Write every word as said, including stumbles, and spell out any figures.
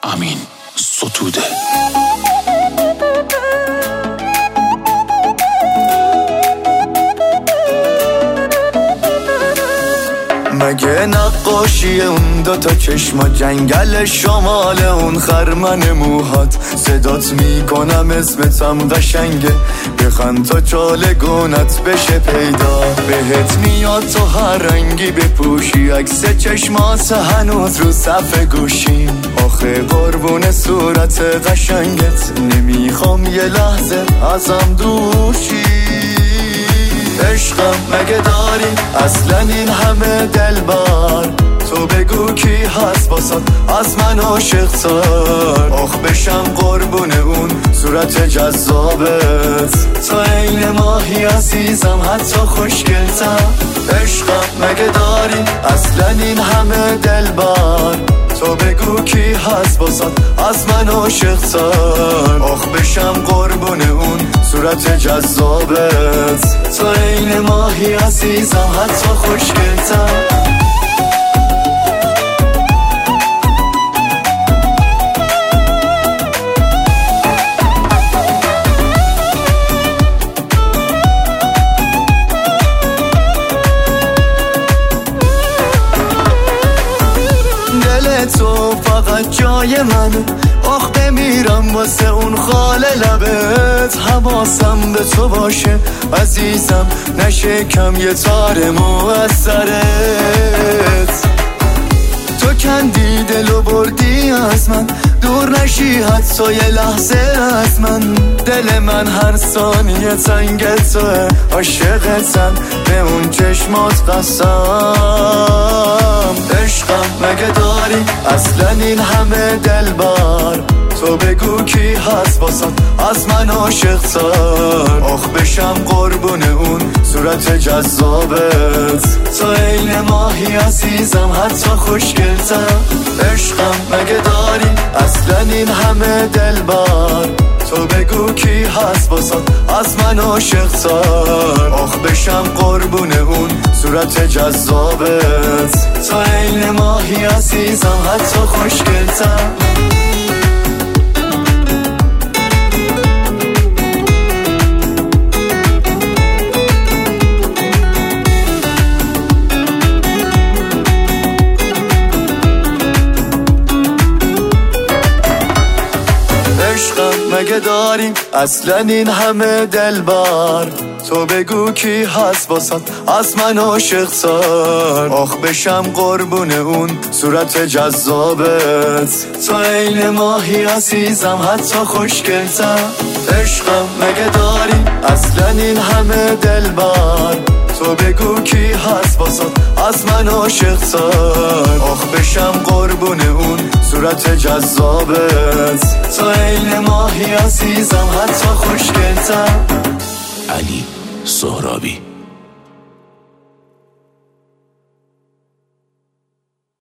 همین ستوده. مگه نقاشی اون دوتا چشما، جنگل شمال اون خرمن موهات، صدات میکنم اسمتم قشنگه، بخند تا چالگونت بشه پیدا، بهت میاد تو هر رنگی بپوشی، عکس چشمات هنوز رو صف گوشیم، آخه قربون صورت قشنگت، نمیخوام یه لحظه ازم دوشی. عشقم مگه داری اصلا این همه دلبر، تو بگو کی هست باسات از من عاشق تر، آخ بشم قربون اون صورت جذابت، تو عین ماهی عزیزم حتی خوشگلتر. عشقم مگه داری اصلا این همه دلبر، تو بگو کی هست باسات از من عاشق تر، آخ بشم قربون اون صورت جذابت، تو عین ماهی عزیزم حتی خوشگلتر. تو فقط جای منه، آخ بمیرم واسه اون خال لبت، حواسم به تو باشه عزیزم، نشه کم یه تار مو از سرت، تو کندی دلو بردی از من، دور نشی حتی یه لحظه از من، دل من هر ثانیه تنگ توه، عاشقتم به اون چشمات قسم. عشقم مگه داری اصلا این همه دلبر، تو بگو کی هست باسات از من عاشق تر، آخ بشم قربون اون صورت جذابت، تو عین ماهی عزیزم حتی خوشگلتر. عشقم مگه داری اصلا این همه دلبر، تو بگو کی هست باسات از من عاشق تر، آخ بشم قربون اون صورت جذابت، تو عین ماهی عزیزم حتی خوشگلتر. مگه داریم اصلا این همه دلبر، تو بگو کی هست باسات از من عاشق تر، آخ بشم قربون اون صورت جذابت، تو عین ماهی عزیزم حتی خوشگلتر. عشقم مگه داریم اصلا این همه دلبر، تو بگو کی هست باسات از من عاشق تر، آخ بشم قربون اون صورت جذابت، تو عین ماهی عزیزم حتی خوشگلتر. علی سهرابی.